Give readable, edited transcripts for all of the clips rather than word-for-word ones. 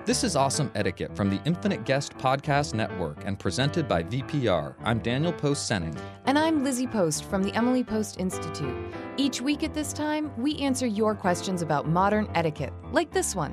This is Awesome Etiquette from the Infinite Guest Podcast Network and presented by VPR. I'm Daniel Post-Senning. And I'm Lizzie Post from the Emily Post Institute. Each week at this time, we answer your questions about modern etiquette, like this one.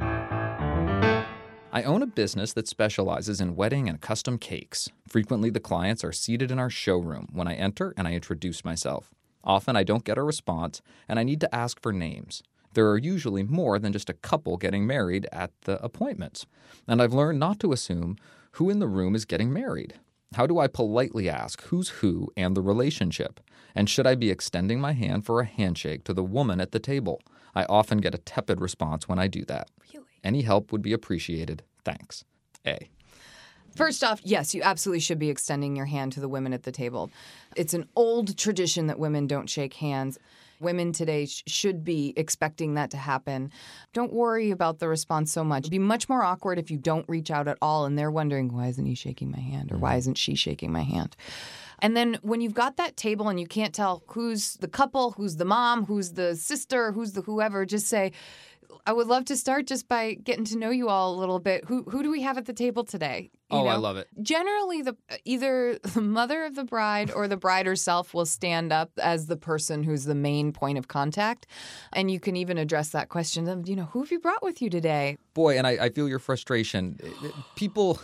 I own a business that specializes in wedding and custom cakes. Frequently, the clients are seated in our showroom when I enter and I introduce myself. Often, I don't get a response, and I need to ask for names. There are usually more than just a couple getting married at the appointments. And I've learned not to assume who in the room is getting married. How do I politely ask who's who and the relationship? And should I be extending my hand for a handshake to the woman at the table? I often get a tepid response when I do that. Really? Any help would be appreciated. Thanks. A. First off, yes, you absolutely should be extending your hand to the women at the table. It's an old tradition that women don't shake hands. Women today should be expecting that to happen. Don't worry about the response so much. It'd be much more awkward if you don't reach out at all and they're wondering, why isn't he shaking my hand? Or why isn't she shaking my hand? And then when you've got that table and you can't tell who's the couple, who's the mom, who's the sister, who's the whoever, just say, I would love to start just by getting to know you all a little bit. Who do we have at the table today? I love it. Generally, either the mother of the bride or the bride herself will stand up as the person who's the main point of contact. And you can even address that question of, who have you brought with you today? Boy, and I feel your frustration. People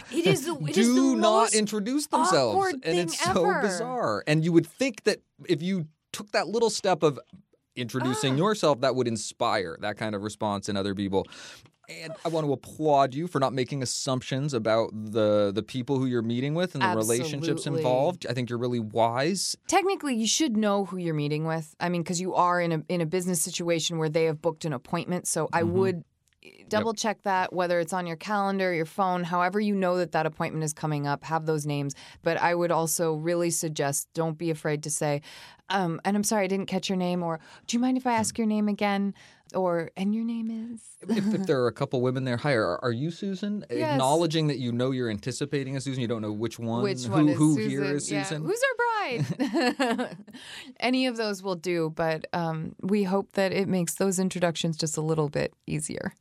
do not introduce themselves. And it's so bizarre. And you would think that if you took that little step of introducing yourself, that would inspire that kind of response in other people. And I want to applaud you for not making assumptions about the people who you're meeting with and the relationships involved. I think you're really wise. Technically, you should know who you're meeting with. I mean, because you are in a business situation where they have booked an appointment. So I would double check that, whether it's on your calendar, your phone, however you know that appointment is coming up, have those names. But I would also really suggest don't be afraid to say, and I'm sorry, I didn't catch your name, or do you mind if I ask your name again? Or, and your name is? If there are a couple women there, hi, are you Susan? Yes. Acknowledging that you're anticipating a Susan, you don't know which one. Which one is who Susan? Here is Susan? Yeah. Who's our bride? Any of those will do, but we hope that it makes those introductions just a little bit easier.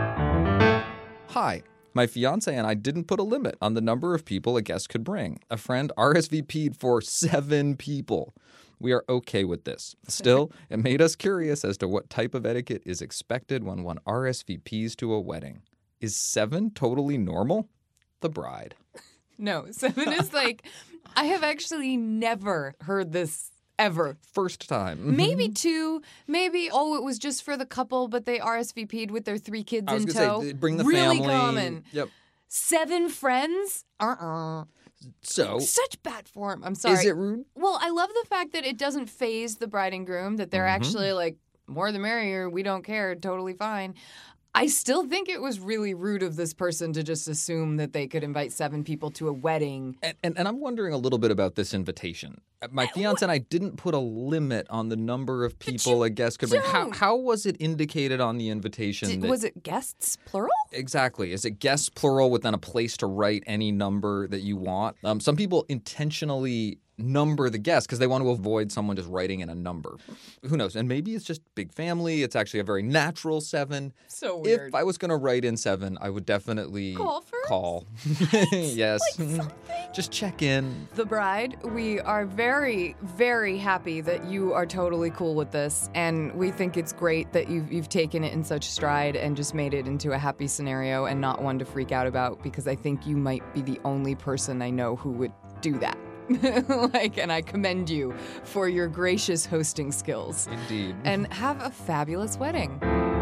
Hi. My fiance and I didn't put a limit on the number of people a guest could bring. A friend RSVP'd for 7 people. We are okay with this. Still, it made us curious as to what type of etiquette is expected when one RSVPs to a wedding. Is 7 totally normal? The bride. No, 7 is I have actually never heard this ever. First time. Maybe 2. Maybe, it was just for the couple, but they RSVP'd with their 3 kids in tow. Say, bring the really family. Common. Yep. 7 friends? So such bad form. I'm sorry. Is it rude? Well, I love the fact that it doesn't faze the bride and groom, that they're actually more the merrier. We don't care. Totally fine. I still think it was really rude of this person to just assume that they could invite 7 people to a wedding. And I'm wondering a little bit about this invitation. My fiance and I didn't put a limit on the number of people a guest could bring. How was it indicated on the invitation? Was it guests, plural? Exactly. Is it guests, plural, with then a place to write any number that you want? Some people intentionally number the guests because they want to avoid someone just writing in a number. Who knows? And maybe it's just big family. It's actually a very natural 7. So weird. If I was going to write in 7, I would definitely call. Yes. Just check in. The bride, we are very, very happy that you are totally cool with this. And we think it's great that you've taken it in such stride and just made it into a happy scenario and not one to freak out about, because I think you might be the only person I know who would do that. And I commend you for your gracious hosting skills. Indeed. And have a fabulous wedding.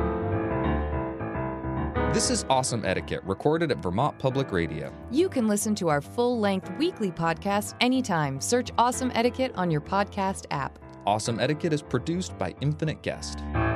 This is Awesome Etiquette, recorded at Vermont Public Radio. You can listen to our full-length weekly podcast anytime. Search Awesome Etiquette on your podcast app. Awesome Etiquette is produced by Infinite Guest.